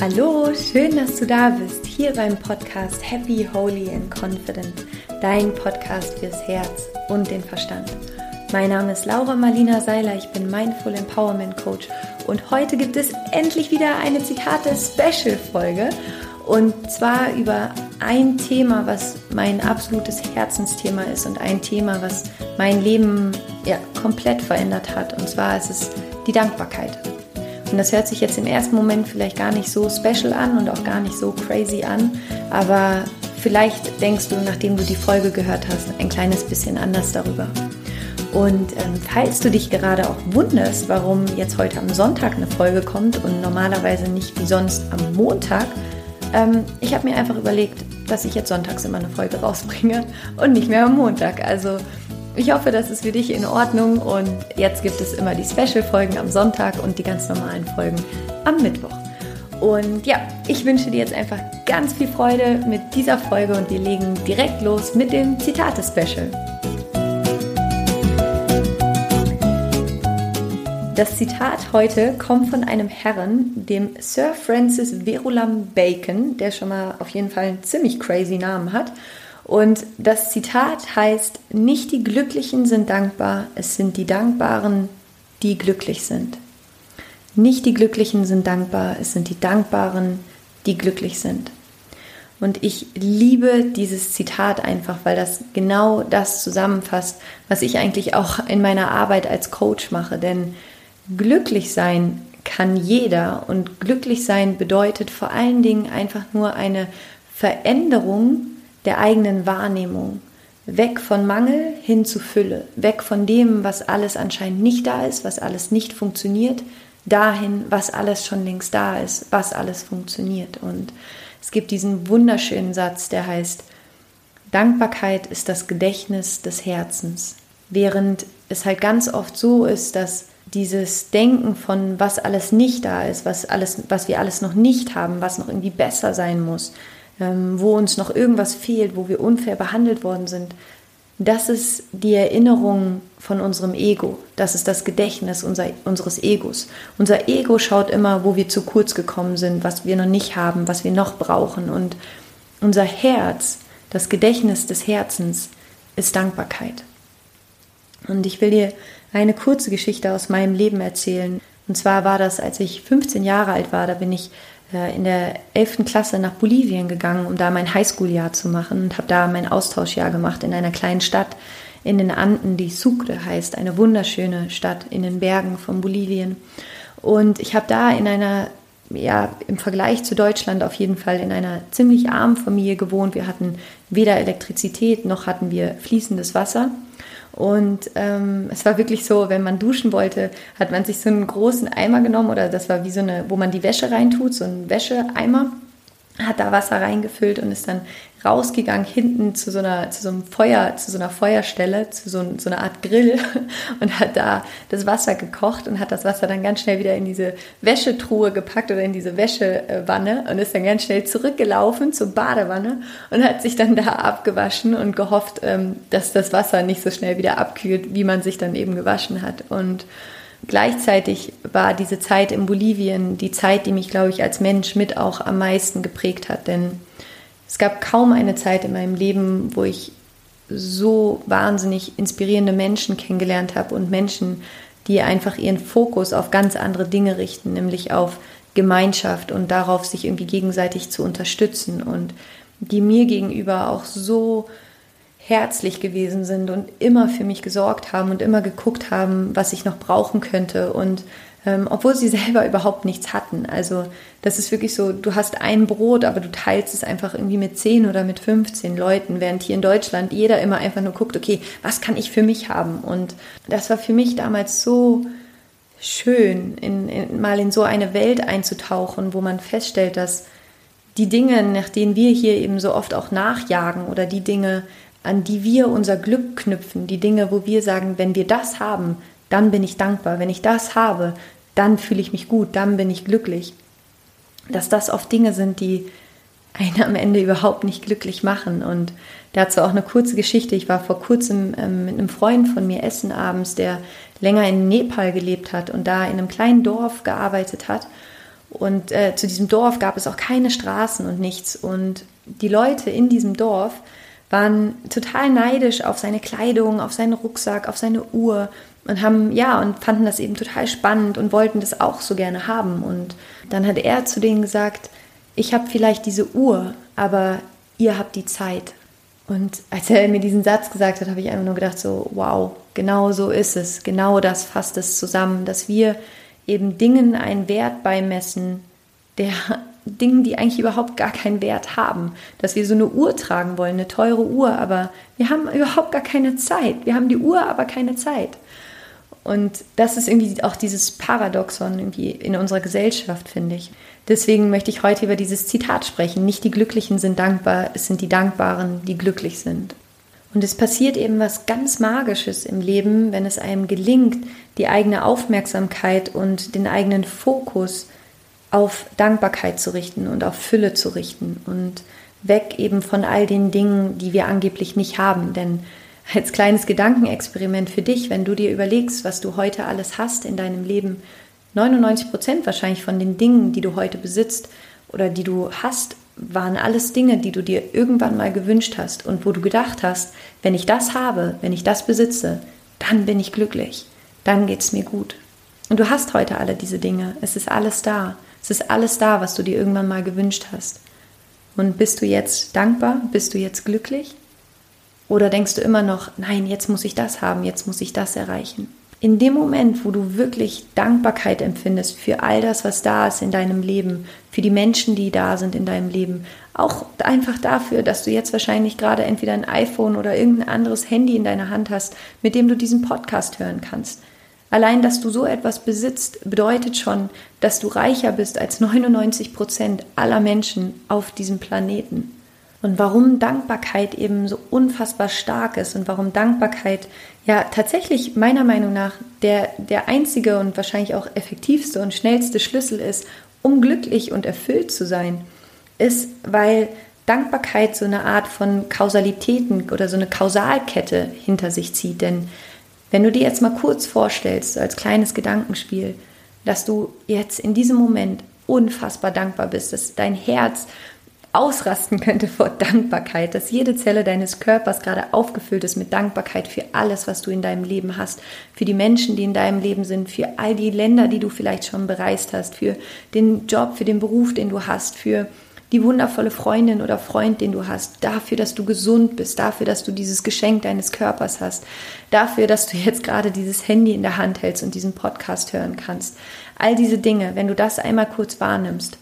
Hallo, schön, dass du da bist, hier beim Podcast Happy, Holy and Confident, dein Podcast fürs Herz und den Verstand. Mein Name ist Laura Marlina Seiler, ich bin Mindful Empowerment Coach und heute gibt es endlich wieder eine Zitate-Special-Folge und zwar über ein Thema, was mein absolutes Herzensthema ist und ein Thema, was mein Leben komplett verändert hat, und zwar ist es die Dankbarkeit. Und das hört sich jetzt im ersten Moment vielleicht gar nicht so special an und auch gar nicht so crazy an, aber vielleicht denkst du, nachdem du die Folge gehört hast, ein kleines bisschen anders darüber. Und falls du dich gerade auch wunderst, warum jetzt heute am Sonntag eine Folge kommt und normalerweise nicht wie sonst am Montag, ich habe mir einfach überlegt, dass ich jetzt sonntags immer eine Folge rausbringe und nicht mehr am Montag. Also ich hoffe, das ist für dich in Ordnung und jetzt gibt es immer die Special-Folgen am Sonntag und die ganz normalen Folgen am Mittwoch. Und ja, ich wünsche dir jetzt einfach ganz viel Freude mit dieser Folge und wir legen direkt los mit dem Zitate-Special. Das Zitat heute kommt von einem Herren, dem Sir Francis Verulam Bacon, der schon mal auf jeden Fall einen ziemlich crazy Namen hat. Und das Zitat heißt: Nicht die Glücklichen sind dankbar, es sind die Dankbaren, die glücklich sind. Nicht die Glücklichen sind dankbar, es sind die Dankbaren, die glücklich sind. Und ich liebe dieses Zitat einfach, weil das genau das zusammenfasst, was ich eigentlich auch in meiner Arbeit als Coach mache. Denn glücklich sein kann jeder und glücklich sein bedeutet vor allen Dingen einfach nur eine Veränderung der eigenen Wahrnehmung. Weg von Mangel hin zu Fülle. Weg von dem, was alles anscheinend nicht da ist, was alles nicht funktioniert, dahin, was alles schon längst da ist, was alles funktioniert. Und es gibt diesen wunderschönen Satz, der heißt: Dankbarkeit ist das Gedächtnis des Herzens. Während es halt ganz oft so ist, dass dieses Denken von was alles nicht da ist, was wir alles noch nicht haben, was noch irgendwie besser sein muss, wo uns noch irgendwas fehlt, wo wir unfair behandelt worden sind, das ist die Erinnerung von unserem Ego. Das ist das Gedächtnis unseres Egos. Unser Ego schaut immer, wo wir zu kurz gekommen sind, was wir noch nicht haben, was wir noch brauchen. Und unser Herz, das Gedächtnis des Herzens, ist Dankbarkeit. Und ich will dir eine kurze Geschichte aus meinem Leben erzählen. Und zwar war das, als ich 15 Jahre alt war, da bin ich in der 11. Klasse nach Bolivien gegangen, um da mein Highschool-Jahr zu machen und habe da mein Austauschjahr gemacht in einer kleinen Stadt in den Anden, die Sucre heißt, eine wunderschöne Stadt in den Bergen von Bolivien. Und ich habe da in einer, im Vergleich zu Deutschland auf jeden Fall in einer ziemlich armen Familie gewohnt. Wir hatten weder Elektrizität noch hatten wir fließendes Wasser. Und es war wirklich so, wenn man duschen wollte, hat man sich so einen großen Eimer genommen, oder das war wie so eine, wo man die Wäsche reintut, so ein Wäscheeimer, hat da Wasser reingefüllt und ist dann rausgegangen hinten zu so einer Feuerstelle, zu so einer Art Grill und hat da das Wasser gekocht und hat das Wasser dann ganz schnell wieder in diese Wäschetruhe gepackt oder in diese Wäschewanne und ist dann ganz schnell zurückgelaufen zur Badewanne und hat sich dann da abgewaschen und gehofft, dass das Wasser nicht so schnell wieder abkühlt, wie man sich dann eben gewaschen hat. Und gleichzeitig war diese Zeit in Bolivien die Zeit, die mich, glaube ich, als Mensch mit auch am meisten geprägt hat, denn es gab kaum eine Zeit in meinem Leben, wo ich so wahnsinnig inspirierende Menschen kennengelernt habe und Menschen, die einfach ihren Fokus auf ganz andere Dinge richten, nämlich auf Gemeinschaft und darauf, sich irgendwie gegenseitig zu unterstützen und die mir gegenüber auch so herzlich gewesen sind und immer für mich gesorgt haben und immer geguckt haben, was ich noch brauchen könnte, und obwohl sie selber überhaupt nichts hatten. Also das ist wirklich so, du hast ein Brot, aber du teilst es einfach irgendwie mit 10 oder mit 15 Leuten, während hier in Deutschland jeder immer einfach nur guckt, okay, was kann ich für mich haben? Und das war für mich damals so schön, mal in so eine Welt einzutauchen, wo man feststellt, dass die Dinge, nach denen wir hier eben so oft auch nachjagen, oder die Dinge, an die wir unser Glück knüpfen, die Dinge, wo wir sagen, wenn wir das haben, dann bin ich dankbar. Wenn ich das habe, dann fühle ich mich gut, dann bin ich glücklich. Dass das oft Dinge sind, die einen am Ende überhaupt nicht glücklich machen. Und dazu auch eine kurze Geschichte. Ich war vor kurzem mit einem Freund von mir essen abends, der länger in Nepal gelebt hat und da in einem kleinen Dorf gearbeitet hat. Und zu diesem Dorf gab es auch keine Straßen und nichts. Und die Leute in diesem Dorf waren total neidisch auf seine Kleidung, auf seinen Rucksack, auf seine Uhr und und fanden das eben total spannend und wollten das auch so gerne haben. Und dann hat er zu denen gesagt, ich habe vielleicht diese Uhr, aber ihr habt die Zeit. Und als er mir diesen Satz gesagt hat, habe ich einfach nur gedacht so, wow, genau so ist es. Genau das fasst es zusammen, dass wir eben Dingen einen Wert beimessen, Dingen, die eigentlich überhaupt gar keinen Wert haben. Dass wir so eine Uhr tragen wollen, eine teure Uhr, aber wir haben überhaupt gar keine Zeit. Wir haben die Uhr, aber keine Zeit. Und das ist irgendwie auch dieses Paradoxon irgendwie in unserer Gesellschaft, finde ich. Deswegen möchte ich heute über dieses Zitat sprechen. Nicht die Glücklichen sind dankbar, es sind die Dankbaren, die glücklich sind. Und es passiert eben was ganz Magisches im Leben, wenn es einem gelingt, die eigene Aufmerksamkeit und den eigenen Fokus auf Dankbarkeit zu richten und auf Fülle zu richten und weg eben von all den Dingen, die wir angeblich nicht haben. Denn als kleines Gedankenexperiment für dich, wenn du dir überlegst, was du heute alles hast in deinem Leben, 99% wahrscheinlich von den Dingen, die du heute besitzt oder die du hast, waren alles Dinge, die du dir irgendwann mal gewünscht hast und wo du gedacht hast, wenn ich das habe, wenn ich das besitze, dann bin ich glücklich, dann geht es mir gut. Und du hast heute alle diese Dinge, es ist alles da. Es ist alles da, was du dir irgendwann mal gewünscht hast. Und bist du jetzt dankbar? Bist du jetzt glücklich? Oder denkst du immer noch, nein, jetzt muss ich das haben, jetzt muss ich das erreichen? In dem Moment, wo du wirklich Dankbarkeit empfindest für all das, was da ist in deinem Leben, für die Menschen, die da sind in deinem Leben, auch einfach dafür, dass du jetzt wahrscheinlich gerade entweder ein iPhone oder irgendein anderes Handy in deiner Hand hast, mit dem du diesen Podcast hören kannst. Allein, dass du so etwas besitzt, bedeutet schon, dass du reicher bist als 99% aller Menschen auf diesem Planeten. Und warum Dankbarkeit eben so unfassbar stark ist und warum Dankbarkeit ja tatsächlich meiner Meinung nach der einzige und wahrscheinlich auch effektivste und schnellste Schlüssel ist, um glücklich und erfüllt zu sein, ist, weil Dankbarkeit so eine Art von Kausalitäten oder so eine Kausalkette hinter sich zieht. Denn wenn du dir jetzt mal kurz vorstellst, so als kleines Gedankenspiel, dass du jetzt in diesem Moment unfassbar dankbar bist, dass dein Herz ausrasten könnte vor Dankbarkeit, dass jede Zelle deines Körpers gerade aufgefüllt ist mit Dankbarkeit für alles, was du in deinem Leben hast, für die Menschen, die in deinem Leben sind, für all die Länder, die du vielleicht schon bereist hast, für den Job, für den Beruf, den du hast, für die wundervolle Freundin oder Freund, den du hast, dafür, dass du gesund bist, dafür, dass du dieses Geschenk deines Körpers hast, dafür, dass du jetzt gerade dieses Handy in der Hand hältst und diesen Podcast hören kannst. All diese Dinge, wenn du das einmal kurz wahrnimmst,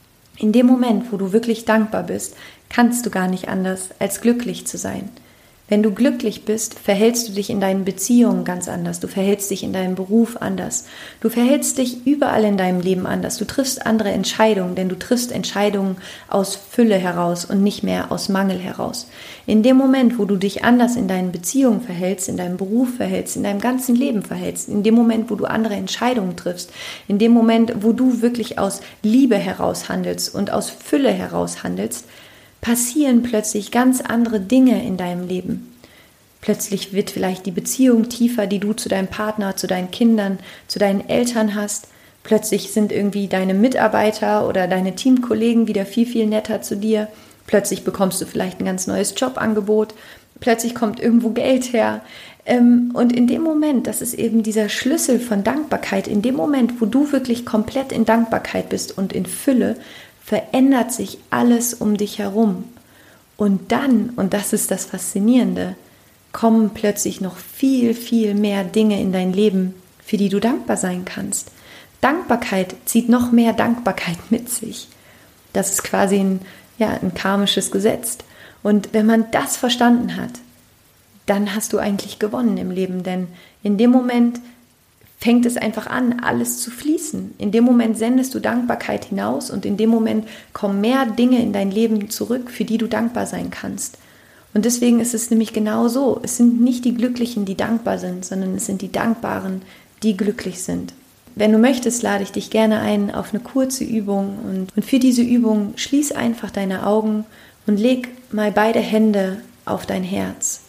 in dem Moment, wo du wirklich dankbar bist, kannst du gar nicht anders, als glücklich zu sein. Wenn du glücklich bist, verhältst du dich in deinen Beziehungen ganz anders. Du verhältst dich in deinem Beruf anders. Du verhältst dich überall in deinem Leben anders. Du triffst andere Entscheidungen, denn du triffst Entscheidungen aus Fülle heraus und nicht mehr aus Mangel heraus. In dem Moment, wo du dich anders in deinen Beziehungen verhältst, in deinem Beruf verhältst, in deinem ganzen Leben verhältst, in dem Moment, wo du andere Entscheidungen triffst, in dem Moment, wo du wirklich aus Liebe heraus handelst und aus Fülle heraus handelst, passieren plötzlich ganz andere Dinge in deinem Leben. Plötzlich wird vielleicht die Beziehung tiefer, die du zu deinem Partner, zu deinen Kindern, zu deinen Eltern hast. Plötzlich sind irgendwie deine Mitarbeiter oder deine Teamkollegen wieder viel, viel netter zu dir. Plötzlich bekommst du vielleicht ein ganz neues Jobangebot. Plötzlich kommt irgendwo Geld her. Und in dem Moment, das ist eben dieser Schlüssel von Dankbarkeit, in dem Moment, wo du wirklich komplett in Dankbarkeit bist und in Fülle, verändert sich alles um dich herum. Und dann, und das ist das Faszinierende, kommen plötzlich noch viel, viel mehr Dinge in dein Leben, für die du dankbar sein kannst. Dankbarkeit zieht noch mehr Dankbarkeit mit sich. Das ist quasi ein karmisches Gesetz. Und wenn man das verstanden hat, dann hast du eigentlich gewonnen im Leben, denn in dem Moment fängt es einfach an, alles zu fließen. In dem Moment sendest du Dankbarkeit hinaus und in dem Moment kommen mehr Dinge in dein Leben zurück, für die du dankbar sein kannst. Und deswegen ist es nämlich genau so. Es sind nicht die Glücklichen, die dankbar sind, sondern es sind die Dankbaren, die glücklich sind. Wenn du möchtest, lade ich dich gerne ein auf eine kurze Übung und für diese Übung schließ einfach deine Augen und leg mal beide Hände auf dein Herz.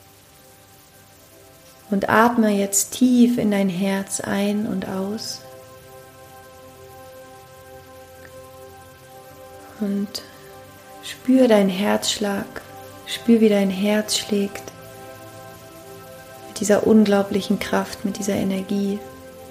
Und atme jetzt tief in dein Herz ein und aus. Und spür deinen Herzschlag, spür, wie dein Herz schlägt, mit dieser unglaublichen Kraft, mit dieser Energie.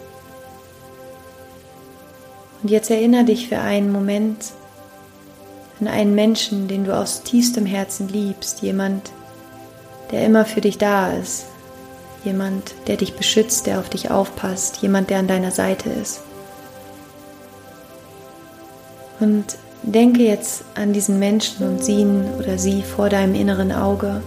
Und jetzt erinnere dich für einen Moment an einen Menschen, den du aus tiefstem Herzen liebst, jemand, der immer für dich da ist, jemand, der dich beschützt, der auf dich aufpasst, jemand, der an deiner Seite ist. Und denke jetzt an diesen Menschen und sieh ihn oder sie vor deinem inneren Auge.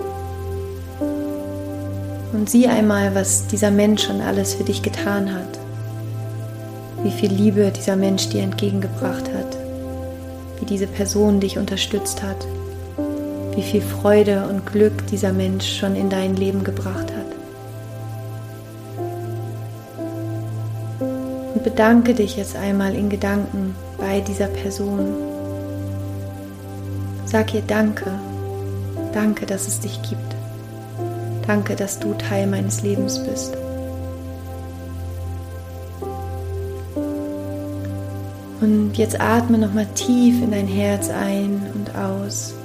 Und sieh einmal, was dieser Mensch schon alles für dich getan hat. Wie viel Liebe dieser Mensch dir entgegengebracht hat. Wie diese Person dich unterstützt hat. Wie viel Freude und Glück dieser Mensch schon in dein Leben gebracht hat. Und bedanke dich jetzt einmal in Gedanken bei dieser Person. Sag ihr Danke. Danke, dass es dich gibt. Danke, dass du Teil meines Lebens bist. Und jetzt atme nochmal tief in dein Herz ein und aus.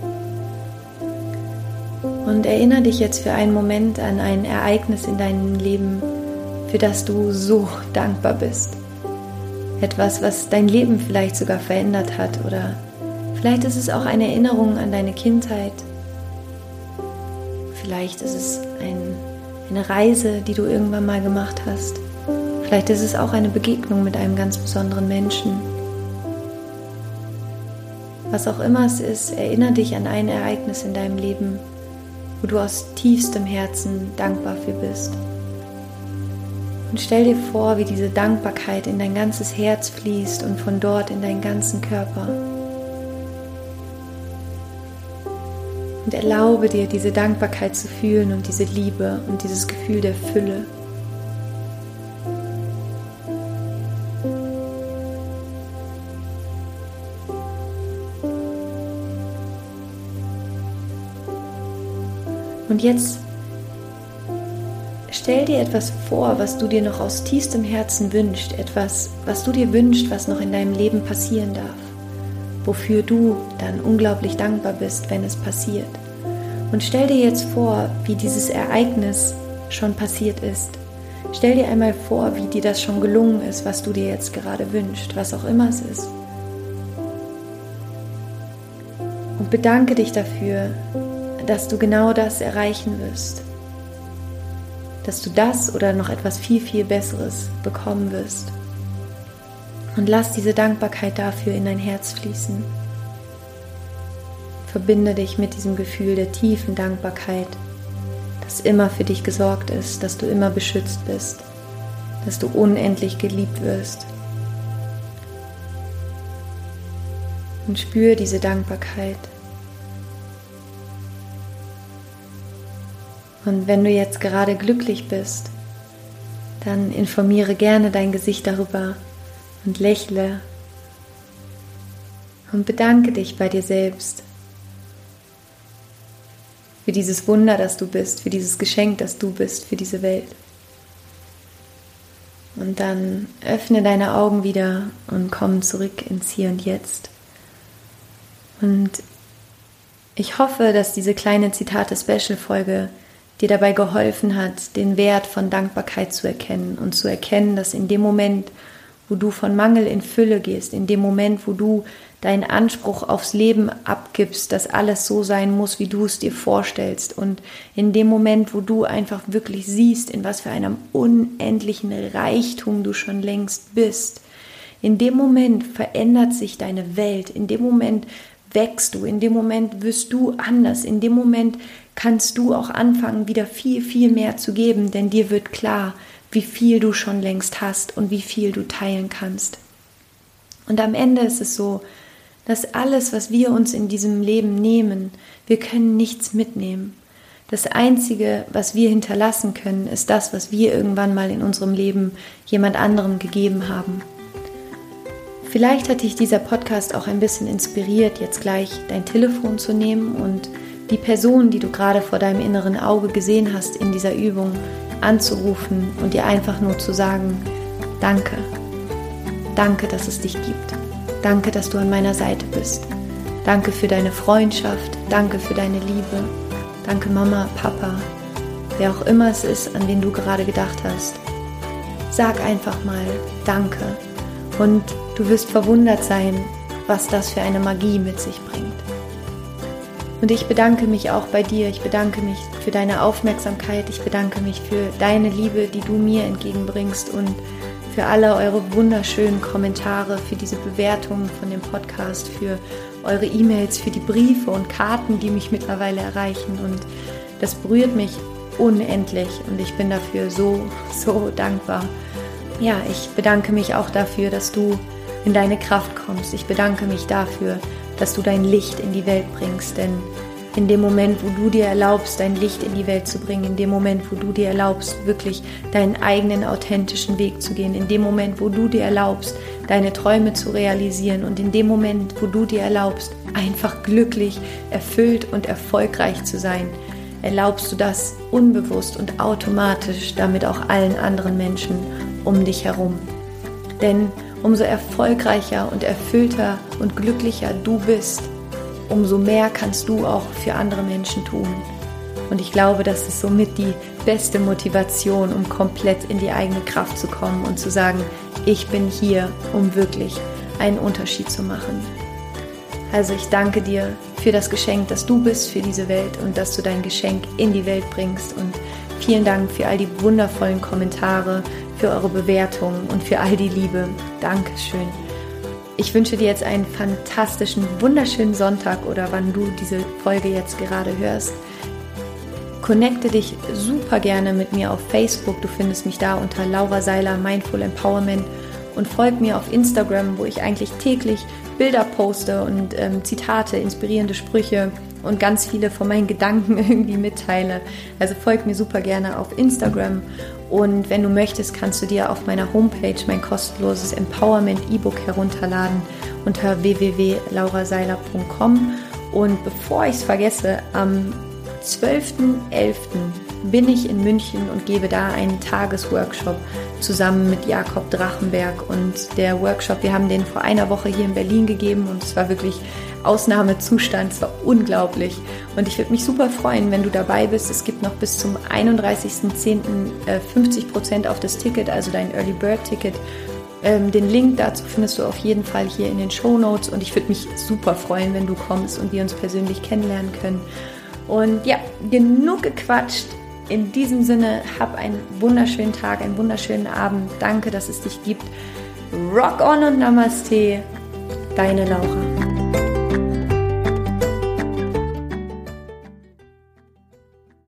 Und erinnere dich jetzt für einen Moment an ein Ereignis in deinem Leben, für das du so dankbar bist. Etwas, was dein Leben vielleicht sogar verändert hat, oder vielleicht ist es auch eine Erinnerung an deine Kindheit. Vielleicht ist es eine Reise, die du irgendwann mal gemacht hast. Vielleicht ist es auch eine Begegnung mit einem ganz besonderen Menschen. Was auch immer es ist, erinnere dich an ein Ereignis in deinem Leben, wo du aus tiefstem Herzen dankbar für bist. Und stell dir vor, wie diese Dankbarkeit in dein ganzes Herz fließt und von dort in deinen ganzen Körper. Und erlaube dir, diese Dankbarkeit zu fühlen und diese Liebe und dieses Gefühl der Fülle. Und jetzt stell dir etwas vor, was du dir noch aus tiefstem Herzen wünschst, etwas, was du dir wünschst, was noch in deinem Leben passieren darf, wofür du dann unglaublich dankbar bist, wenn es passiert. Und stell dir jetzt vor, wie dieses Ereignis schon passiert ist. Stell dir einmal vor, wie dir das schon gelungen ist, was du dir jetzt gerade wünschst, was auch immer es ist. Und bedanke dich dafür, dass du genau das erreichen wirst. Dass du das oder noch etwas viel, viel Besseres bekommen wirst. Und lass diese Dankbarkeit dafür in dein Herz fließen. Verbinde dich mit diesem Gefühl der tiefen Dankbarkeit, dass immer für dich gesorgt ist, dass du immer beschützt bist, dass du unendlich geliebt wirst. Und spüre diese Dankbarkeit. Und wenn du jetzt gerade glücklich bist, dann informiere gerne dein Gesicht darüber und lächle und bedanke dich bei dir selbst für dieses Wunder, das du bist, für dieses Geschenk, das du bist für diese Welt. Und dann öffne deine Augen wieder und komm zurück ins Hier und Jetzt. Und ich hoffe, dass diese kleine Zitate-Special-Folge dir dabei geholfen hat, den Wert von Dankbarkeit zu erkennen und zu erkennen, dass in dem Moment, wo du von Mangel in Fülle gehst, in dem Moment, wo du deinen Anspruch aufs Leben abgibst, dass alles so sein muss, wie du es dir vorstellst, und in dem Moment, wo du einfach wirklich siehst, in was für einem unendlichen Reichtum du schon längst bist, in dem Moment verändert sich deine Welt, in dem Moment wächst du, in dem Moment wirst du anders, in dem Moment kannst du auch anfangen, wieder viel, viel mehr zu geben, denn dir wird klar, wie viel du schon längst hast und wie viel du teilen kannst. Und am Ende ist es so, dass alles, was wir uns in diesem Leben nehmen, wir können nichts mitnehmen. Das Einzige, was wir hinterlassen können, ist das, was wir irgendwann mal in unserem Leben jemand anderem gegeben haben. Vielleicht hat dich dieser Podcast auch ein bisschen inspiriert, jetzt gleich dein Telefon zu nehmen und die Person, die du gerade vor deinem inneren Auge gesehen hast in dieser Übung, anzurufen und ihr einfach nur zu sagen: Danke. Danke, dass es dich gibt. Danke, dass du an meiner Seite bist. Danke für deine Freundschaft. Danke für deine Liebe. Danke Mama, Papa, wer auch immer es ist, an wen du gerade gedacht hast. Sag einfach mal Danke und du wirst verwundert sein, was das für eine Magie mit sich bringt. Und ich bedanke mich auch bei dir. Ich bedanke mich für deine Aufmerksamkeit. Ich bedanke mich für deine Liebe, die du mir entgegenbringst und für alle eure wunderschönen Kommentare, für diese Bewertungen von dem Podcast, für eure E-Mails, für die Briefe und Karten, die mich mittlerweile erreichen. Und das berührt mich unendlich und ich bin dafür so dankbar. Ja, ich bedanke mich auch dafür, dass du in deine Kraft kommst. Ich bedanke mich dafür, dass du dein Licht in die Welt bringst, denn in dem Moment, wo du dir erlaubst, dein Licht in die Welt zu bringen, in dem Moment, wo du dir erlaubst, wirklich deinen eigenen authentischen Weg zu gehen, in dem Moment, wo du dir erlaubst, deine Träume zu realisieren und in dem Moment, wo du dir erlaubst, einfach glücklich, erfüllt und erfolgreich zu sein, erlaubst du das unbewusst und automatisch damit auch allen anderen Menschen um dich herum. Denn umso erfolgreicher und erfüllter und glücklicher du bist, umso mehr kannst du auch für andere Menschen tun. Und ich glaube, das ist somit die beste Motivation, um komplett in die eigene Kraft zu kommen und zu sagen, ich bin hier, um wirklich einen Unterschied zu machen. Also ich danke dir für das Geschenk, das du bist für diese Welt und dass du dein Geschenk in die Welt bringst. Und vielen Dank für all die wundervollen Kommentare, für eure Bewertungen und für all die Liebe. Dankeschön. Ich wünsche dir jetzt einen fantastischen, wunderschönen Sonntag oder wann du diese Folge jetzt gerade hörst. Connecte dich super gerne mit mir auf Facebook. Du findest mich da unter Laura Seiler Mindful Empowerment und folg mir auf Instagram, wo ich eigentlich täglich Bilder poste und Zitate, inspirierende Sprüche und ganz viele von meinen Gedanken irgendwie mitteile. Also folg mir super gerne auf Instagram. Und wenn du möchtest, kannst du dir auf meiner Homepage mein kostenloses Empowerment-E-Book herunterladen unter www.lauraseiler.com. Und bevor ich es vergesse, am 12.11. bin ich in München und gebe da einen Tagesworkshop zusammen mit Jakob Drachenberg. Und der Workshop, wir haben den vor einer Woche hier in Berlin gegeben und es war wirklich Ausnahmezustand, es war unglaublich. Und ich würde mich super freuen, wenn du dabei bist. Es gibt noch bis zum 31.10. 50% auf das Ticket, also dein Early Bird Ticket. Den Link dazu findest du auf jeden Fall hier in den Shownotes und ich würde mich super freuen, wenn du kommst und wir uns persönlich kennenlernen können. Und ja, genug gequatscht. In diesem Sinne, hab einen wunderschönen Tag, einen wunderschönen Abend. Danke, dass es dich gibt. Rock on und Namaste. Deine Laura.